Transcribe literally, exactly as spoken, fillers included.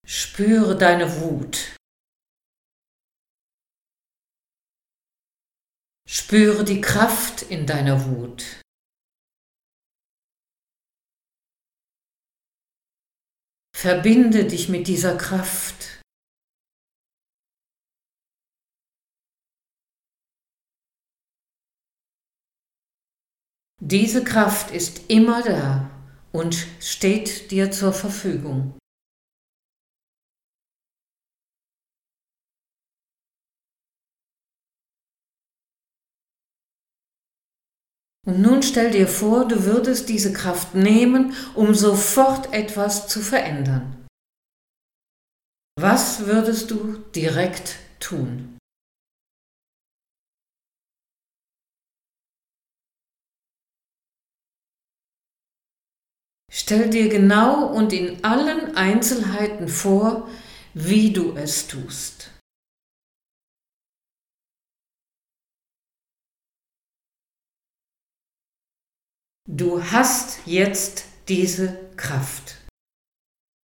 Spüre deine Wut. Spüre die Kraft in deiner Wut. Verbinde dich mit dieser Kraft. Diese Kraft ist immer da und steht dir zur Verfügung. Und nun stell dir vor, du würdest diese Kraft nehmen, um sofort etwas zu verändern. Was würdest du direkt tun? Stell dir genau und in allen Einzelheiten vor, wie du es tust. Du hast jetzt diese Kraft.